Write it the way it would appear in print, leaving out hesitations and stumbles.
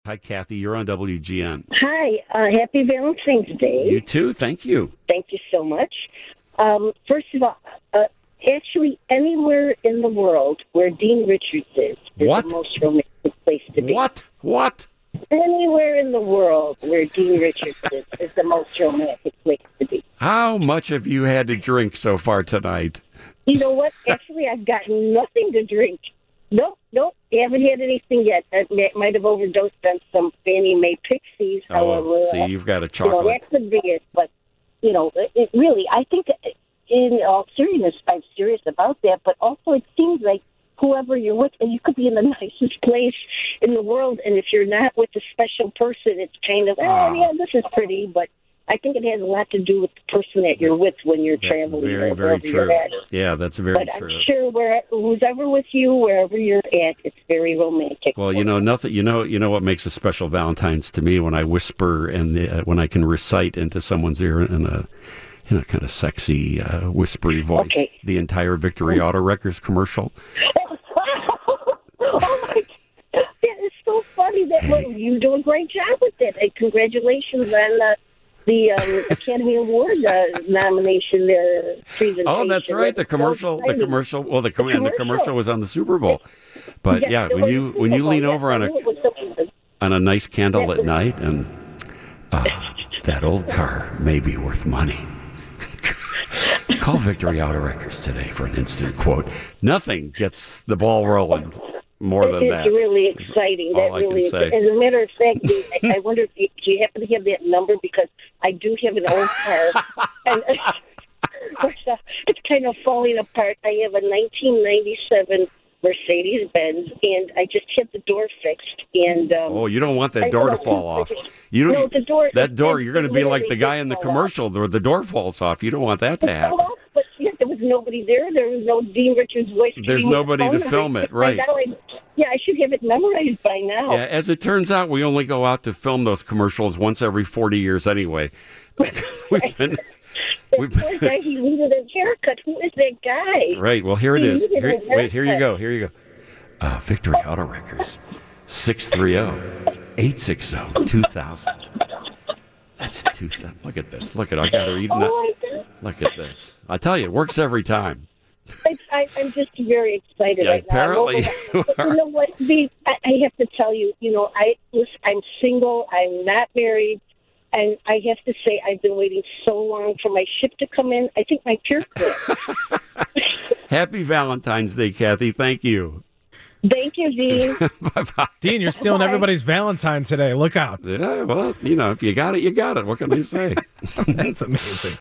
Hi, Kathy. You're on WGN. Hi, happy Valentine's Day. You too. Thank you. Thank you so much. First of all, actually, anywhere in the world where Dean Richards is What? the most romantic place to be. What? Anywhere in the world where Dean Richards is the most romantic place to be. How much have you had to drink so far tonight? You know what? Actually, I've got nothing to drink. Nope. Haven't had anything yet. I might have overdosed on some Fannie Mae Pixies. However, See, you've got a chocolate. That could be it. But, it really, I think in all seriousness, I'm serious about that. But also it seems like whoever you're with, and you could be in the nicest place in the world, and if you're not with a special person, it's kind of, yeah, this is pretty, but I think it has a lot to do with the person that you're with when you're traveling. Very, very true. Yeah, that's very true. But I'm sure who's ever with you, wherever you're at, it's very romantic. Well, nothing. You know what makes a special Valentine's to me when I whisper and when I can recite into someone's ear in a kind of sexy, whispery voice. Okay. The entire Victory Auto Wreckers commercial. Oh my God, that is so funny. You do a great job with that. And congratulations on the Academy Award nomination presentation. Oh, that's right. The commercial. Well, the commercial was on the Super Bowl. But yeah, when you lean over on a nice candlelit night, and that old car may be worth money. Call Victory Auto Wreckers today for an instant quote. Nothing gets the ball rolling more than that. It's really exciting. All I can say. As a matter of fact, I wonder if you happen to have that number, because I do have an old car. And it's kind of falling apart. I have a 1997 Mercedes-Benz, and I just had the door fixed. And you don't want that door to fall off. The door. That door, you're going to be like the guy in the commercial where the door falls off. You don't want that to happen. But there was nobody there. There was no Dean Richards voice. There's nobody to film it, right? I should have it memorized by now. Yeah, as it turns out, we only go out to film those commercials once every 40 years anyway. We've been guy, he needed a haircut. Who is that guy? Right. Well, here it is. Here you go. Victory Auto Wreckers, 630-860-2000. That's 2000. Look at this. I got her eating it. Look at this. I tell you, it works every time. I'm just very excited right apparently now. But you know what, I have to tell you, I'm single. I'm not married. And I have to say, I've been waiting so long for my ship to come in. I think my pier quit. Happy Valentine's Day, Kathy. Thank you. Thank you, Dean. Bye-bye. Dean, you're stealing everybody's Valentine today. Look out. Yeah, well, if you got it, you got it. What can I say? That's amazing.